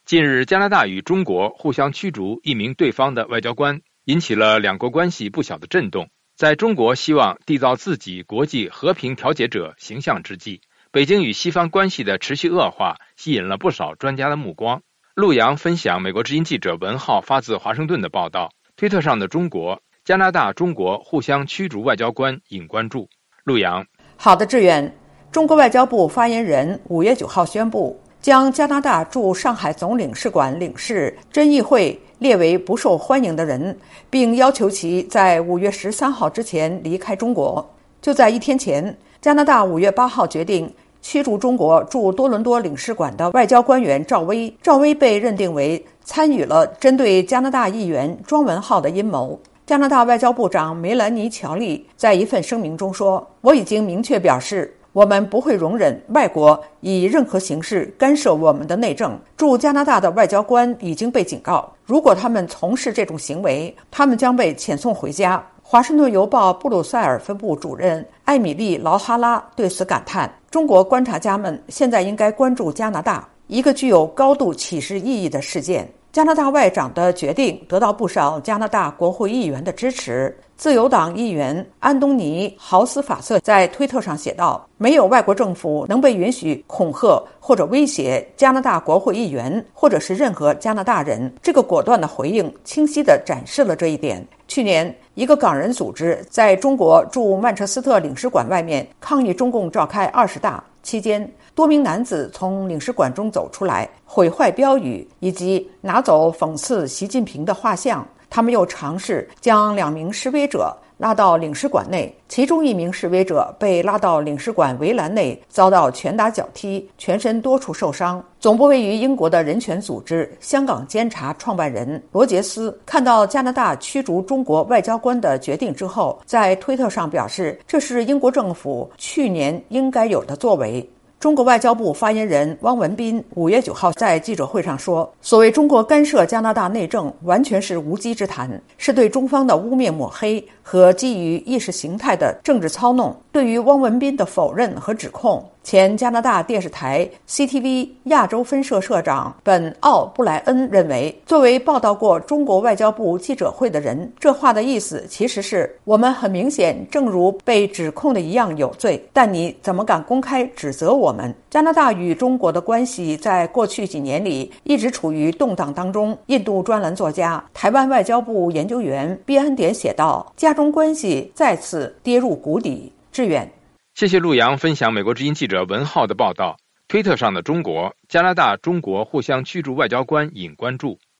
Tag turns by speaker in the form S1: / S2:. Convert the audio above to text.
S1: 近日，加拿大与中国互相驱逐一名对方的外交官，引起了两国关系不小的震动。在中国希望缔造自己国际和平调解者形象之际，北京与西方关系的持续恶化吸引了不少专家的目光。陆洋分享美国之音记者文浩发自华盛顿的报道，推特上的中国、加拿大、中国互相驱逐外交官引关注。陆洋：
S2: 好的，志远。中国外交部发言人5月9号宣布，将加拿大驻上海总领事馆领事甄议会列为不受欢迎的人，并要求其在5月13号之前离开中国。就在一天前，加拿大5月8号决定驱逐中国驻多伦多领事馆的外交官员赵薇。赵薇被认定为参与了针对加拿大议员庄文浩的阴谋。加拿大外交部长梅兰妮·乔利在一份声明中说：“我已经明确表示，我们不会容忍外国以任何形式干涉我们的内政。驻加拿大的外交官已经被警告，如果他们从事这种行为，他们将被遣送回家。”华盛顿邮报布鲁塞尔分部主任艾米丽·劳哈拉对此感叹：“中国观察家们现在应该关注加拿大，一个具有高度启示意义的事件。”加拿大外长的决定得到不少加拿大国会议员的支持。自由党议员安东尼·豪斯法瑟在推特上写道：“没有外国政府能被允许恐吓或者威胁加拿大国会议员，或者是任何加拿大人。”这个果断的回应清晰地展示了这一点。去年，一个港人组织在中国驻曼彻斯特领事馆外面抗议中共召开20大期间，多名男子从领事馆中走出来，毁坏标语以及拿走讽刺习近平的画像。他们又尝试将2名示威者拉到领事馆内，其中1名示威者被拉到领事馆围栏内，遭到拳打脚踢，全身多处受伤。总部位于英国的人权组织香港监察创办人罗杰斯看到加拿大驱逐中国外交官的决定之后，在推特上表示，这是英国政府去年应该有的作为。中国外交部发言人汪文斌5月9号在记者会上说：“所谓中国干涉加拿大内政，完全是无稽之谈，是对中方的污蔑抹黑和基于意识形态的政治操弄。”对于汪文斌的否认和指控，前加拿大电视台 CTV 亚洲分社社长本·奥布莱恩认为，作为报道过中国外交部记者会的人，这话的意思其实是我们很明显正如被指控的一样有罪，但你怎么敢公开指责我们？加拿大与中国的关系在过去几年里一直处于动荡当中。印度专栏作家、台湾外交部研究员毕安典写道：“加中关系再次跌入谷底。”志远，
S1: 谢谢陆洋分享美国之音记者文浩的报道。推特上的中国、加拿大、中国互相驱逐外交官引关注。